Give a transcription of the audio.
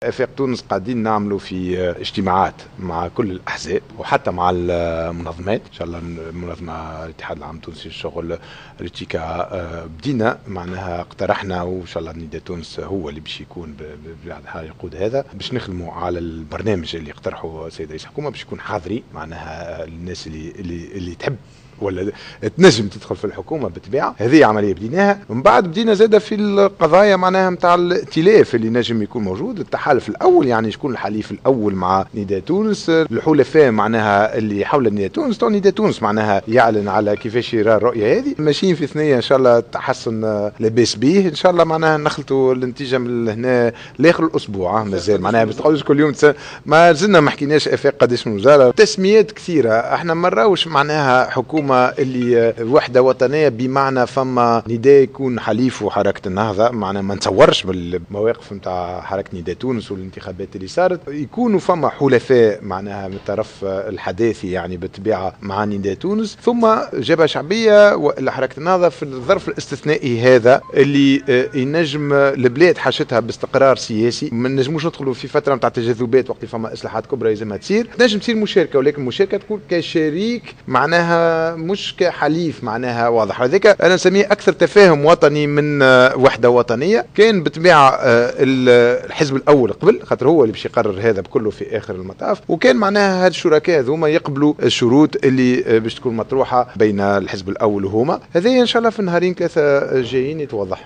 افاق تونس قاعدين نعملوا في اجتماعات مع كل الاحزاب وحتى مع المنظمات ان شاء الله. المنظمه الاتحاد العام التونسي للشغل ريتيكا بدينا معناها اقترحنا، وان شاء الله نداء تونس هو اللي باش يكون يقود هذا، باش نخدموا على البرنامج اللي اقترحه السيد رئيس الحكومه، باش يكون حاضري معناها الناس اللي تحب ولا تنجم تدخل في الحكومه بالطبيعه. هذه عمليه بديناها. من بعد بدينا زاده في القضايا معناها نتاع الائتلاف اللي نجم يكون موجود، التحالف الاول يعني شكون الحليف الاول مع نداء تونس، الحلفاء معناها اللي حول نداء تونس. تو نداء تونس معناها يعلن على كيفاش يرى الرؤيه هذه، ماشيين في ثنيه ان شاء الله تحسن لاباس به ان شاء الله. معناها نخلطوا النتيجه من هنا لاخر الاسبوع مازال معناها باش تقعدوش كل يوم ما زلنا ما حكيناش افاق قداش من وزاره، تسميات كثيره. احنا ما نراوش معناها حكومه اللي وحده وطنيه بمعنى فما نداء يكون حليف وحركه النهضه، معناها ما نتصورش بالمواقف نتاع حركه نداء تونس والانتخابات اللي صارت يكونوا فما حلفاء معناها من الطرف الحداثي يعني بالطبيعه مع نداء تونس، ثم جبهه شعبيه ولا حركه النهضه في الظرف الاستثنائي هذا اللي ينجم البلاد حاجتها باستقرار سياسي. ما نجموش ندخلوا في فتره نتاع تجاذبات وقت فما اصلاحات كبرى لازمها تصير، تنجم تصير مشاركه، ولكن المشاركه تكون كشريك معناها مش كحليف معناها واضح. هذاك انا نسميه اكثر تفاهم وطني من وحده وطنيه. كان بالطبيعه الحزب الاول قبل خاطر هو اللي باش يقرر هذا بكله في اخر المطاف، وكان معناها هاد الشركاء هذوما يقبلوا الشروط اللي باش تكون مطروحه بين الحزب الاول وهما. هذه ان شاء الله في النهارين ثلاثه جايين يتوضح.